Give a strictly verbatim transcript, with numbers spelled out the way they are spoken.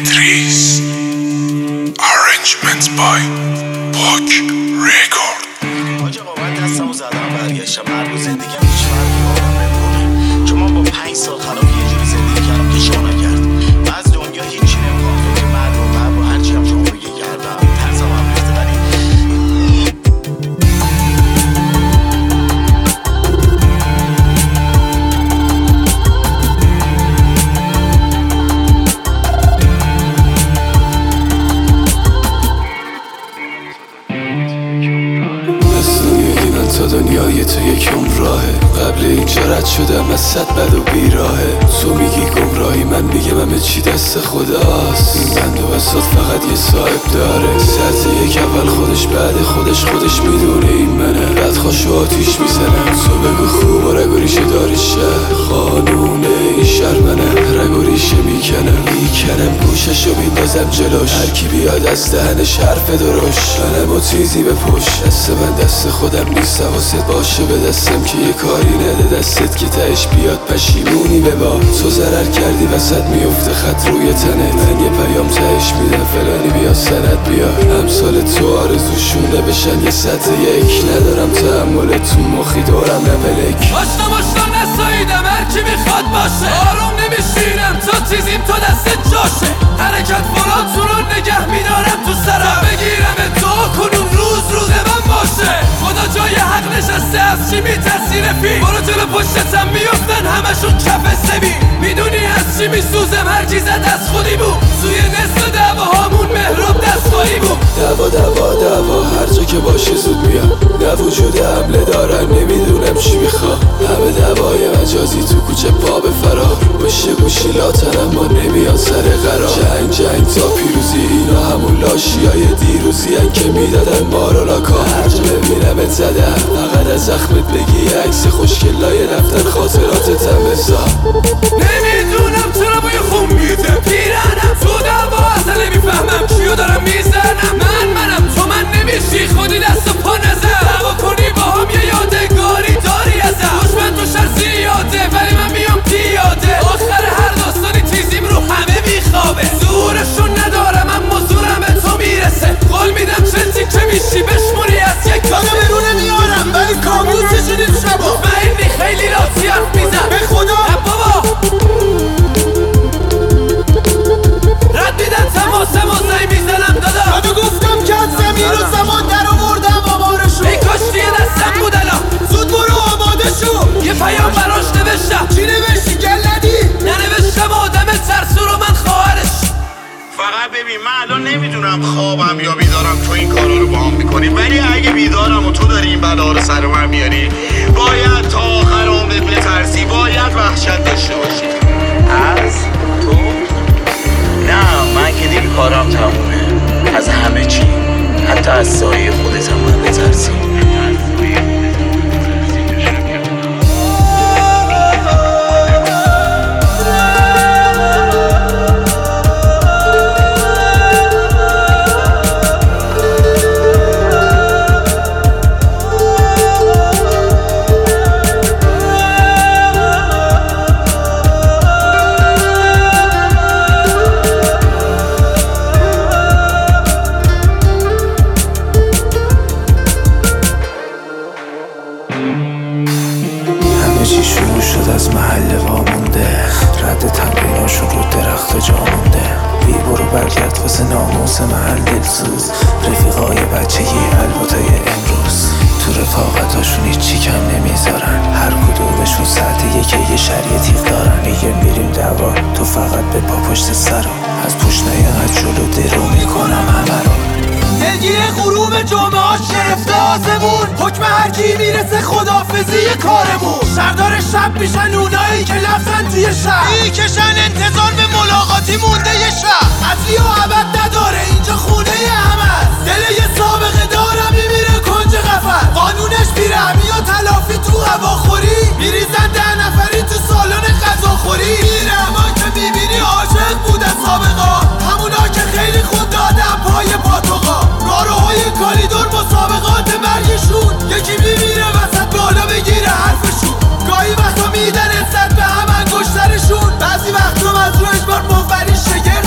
Idris. Arrangements by Book Record. آجا با من دستمو زدم برگشتم هر روز زندگیم هیچ فرقی با آدم نمیکنه، چون من با پنج سال خراب یه جوری زندگی کردم که شما نکرد. من از دنیا هیچی نمیخوام، فکر مرد و مرد و هرچی هم شما بگه کردم. ترسم هم ریخته ولی تا دنیای تو یک راهه. قبل اینجا رد شدم از صد بد و بیراهه. تو میگی گمراهی، من میگم همه چی دست خداست. این بند و بساط فقط یه صاحب داره. سرز یک اول خودش بعد خودش خودش میدونه این منه. بعد خوشو آتیش میزنم. تو بگو خوب و رگ و ریشه داری شهر. قانون این شهر منم. رگ و ریشه میکنم میکنم گوششو میندازم جلوش. هر کی بیاد از دهنش حرف درشت. منم و تیزی به پشت. دست من دست خودم نیست، حواست باشه به دستم که یه کاری نده دستت که تهش بیاد پشیمونی به با. تو ضرر کردی وسط میفته خط روی تنت. من یه پیام تهش میدم فلانی بیا سند بیا. امثال تو آرزوشونه بشن یه سطح یک. ندارم تحمل تو مخی دورم نپلک. آشنا ماشنا نساییدم هرکی میخواد باشه. آروم نمیشینم تو تیزیم تو دستت جاشه. حرکت فراتون رو نگه میدارم تو سرم. بگیرم تو کنون روز روز من باشه. خدا جای حق نشسته از چی میترسی رفی. برو جلو پشتتم میفتن همشون کف سبی. میدونی از چی میسوزم هرکی زد از خودی بود. سوی نصف دعواهامون مهراب دستخواهی بود. دعوا دعوا دعوا هر جا که باشه زود میام. نه وجود حمله دارن نمیدونم چی میخوام. همه دعوای مجازی تو کوچه پا به فرار. گوشه گوشی لاتن اما نمیان سر قرار. جنگ جنگ تا پیروزی اینا همون لاشی های دیروزی هن که میدادن ما رو لاکا. هر جا ببینمت زدم فقط از زخمت بگی عکس خوشگلای دفتر خاطراتتم بذار. نمیدونم چرا بوی خون میده پیرنم. تو دعوا اصلا نمیفهمم چیو دارم میزنم. من منم تو من نمیشی خودی دست و پا نزن. دعوا کنی با هم یه یادگاری داری ازم. دشمن تو شهر زیاده ولی من میام پیاده. آخر هر داستانی تیزیم رو همه میخوابه. زورشون ندارم اما زورم به تو میرسه. قول میدم چه تیکه میشی بشمونی از یک کاسه. برونه میارم ولی کابوسشونیم شبا. مطمئنی خیلی راتی حرف میزن به خدا. نه بابا رد میدن تماسم و زنگ میزنم دادا. دادو گفتم که از زمین و زمان در آوردم آمارشو. ای کاشتی یه دستم بود الان. زود برو آماده شو. یه پیام براش نوشتم. چی نوشتی گلدی؟ ننوشتم آدم ترسو رو من خواهرش. فقط ببین من الان نمیدونم خوابم یا بیدارم تو این کارا رو با هم میکنی، ولی اگه بیدارم و تو داری این بلا رو سر من میاری باید تا آخر عمرت بترسی، باید وحشت داشته باشی. از تو؟ نه من که دیگه کارم تمومه. از همه چی حتی از سایه خودت هم باید بترسی. چی شروع شد از محل وامونده. رد تمریناشون رو درخت و جا مونده. بی برو برگرد واسه ناموس محل دلسوز. رفیقای بچگی البتای امروز تو رفاقتاشون هیچی کم نمیذارن. هر کدومشون ساعت یکی یه شریع تیغ دارن. میگه میریم دعوا تو فقط به پا پشت سرم. از پوش نیاقت جلو درو میکنم همه رو. دلگیر غروب جمعه ها شرفته آسمون. حکم هرکی میرسه خدافزی کارمون. شردار شب میشن اونایی که لفتن توی شب. میکشن انتظار به ملاقاتی مونده یه شب. اصلی و عبد نداره اینجا خونه همه. دل یه سابقه دارم میمیره کنج قفل. قانونش بیرحمی و تلافی تو هواخوری. میریزن ده نفری تو سالن غذاخوری. بیرحما که میبینی عاشق بودن سابقا. همونا که خیلی خود دادن پای پاتوقا. راروهای کالیدور مسابقات مرگشون. یکی میمیره وسط بالا بگیره حرفشون. گاهی وقتا میدن انصد به هم انگشترشون. بعضی وقتا از رو اجبار مفبری شگفت